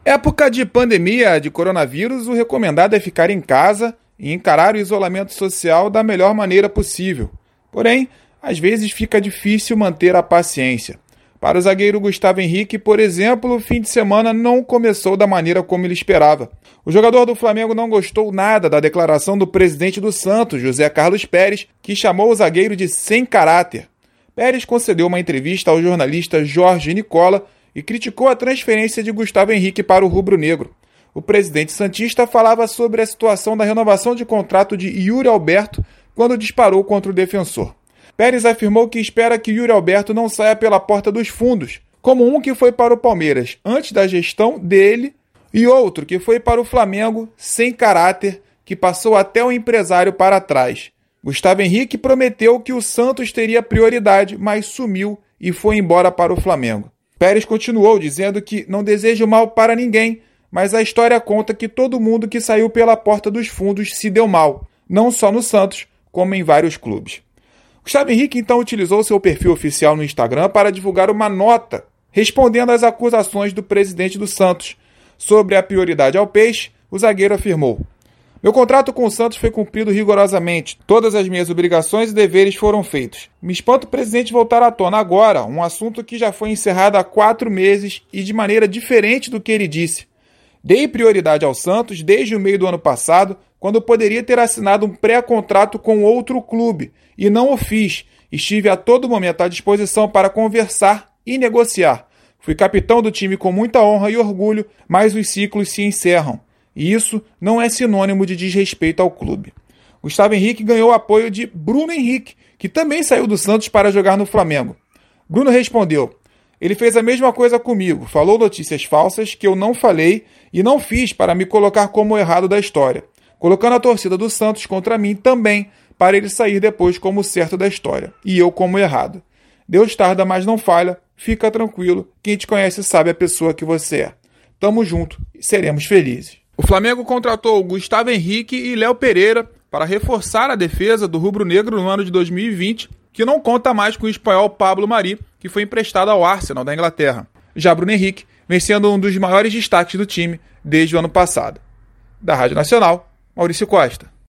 Época de pandemia de coronavírus, o recomendado é ficar em casa e encarar o isolamento social da melhor maneira possível. Porém, às vezes fica difícil manter a paciência. Para o zagueiro Gustavo Henrique, por exemplo, o fim de semana não começou da maneira como ele esperava. O jogador do Flamengo não gostou nada da declaração do presidente do Santos, José Carlos Pérez, que chamou o zagueiro de sem caráter. Pérez concedeu uma entrevista ao jornalista Jorge Nicola e criticou a transferência de Gustavo Henrique para o rubro-negro. O presidente santista falava sobre a situação da renovação de contrato de Yuri Alberto quando disparou contra o defensor. Pérez afirmou que espera que Yuri Alberto não saia pela porta dos fundos, como um que foi para o Palmeiras antes da gestão dele e outro que foi para o Flamengo sem caráter, que passou até o empresário para trás. Gustavo Henrique prometeu que o Santos teria prioridade, mas sumiu e foi embora para o Flamengo. Pérez continuou dizendo que não deseja o mal para ninguém, mas a história conta que todo mundo que saiu pela porta dos fundos se deu mal, não só no Santos, como em vários clubes. Gustavo Henrique então utilizou seu perfil oficial no Instagram para divulgar uma nota respondendo às acusações do presidente do Santos. Sobre a prioridade ao Peixe, o zagueiro afirmou: "Meu contrato com o Santos foi cumprido rigorosamente. Todas as minhas obrigações e deveres foram feitos. Me espanta o presidente voltar à tona agora, um assunto que já foi encerrado há 4 meses e de maneira diferente do que ele disse. Dei prioridade ao Santos desde o meio do ano passado, quando poderia ter assinado um pré-contrato com outro clube, e não o fiz. Estive a todo momento à disposição para conversar e negociar. Fui capitão do time com muita honra e orgulho, mas os ciclos se encerram. E isso não é sinônimo de desrespeito ao clube." Gustavo Henrique ganhou o apoio de Bruno Henrique, que também saiu do Santos para jogar no Flamengo. Bruno respondeu: "Ele fez a mesma coisa comigo, falou notícias falsas que eu não falei e não fiz para me colocar como o errado da história, colocando a torcida do Santos contra mim também, para ele sair depois como o certo da história, e eu como o errado. Deus tarda, mas não falha, fica tranquilo, quem te conhece sabe a pessoa que você é. Tamo junto e seremos felizes." O Flamengo contratou Gustavo Henrique e Léo Pereira para reforçar a defesa do rubro-negro no ano de 2020, que não conta mais com o espanhol Pablo Mari, que foi emprestado ao Arsenal da Inglaterra. Já Bruno Henrique vem sendo um dos maiores destaques do time desde o ano passado. Da Rádio Nacional, Maurício Costa.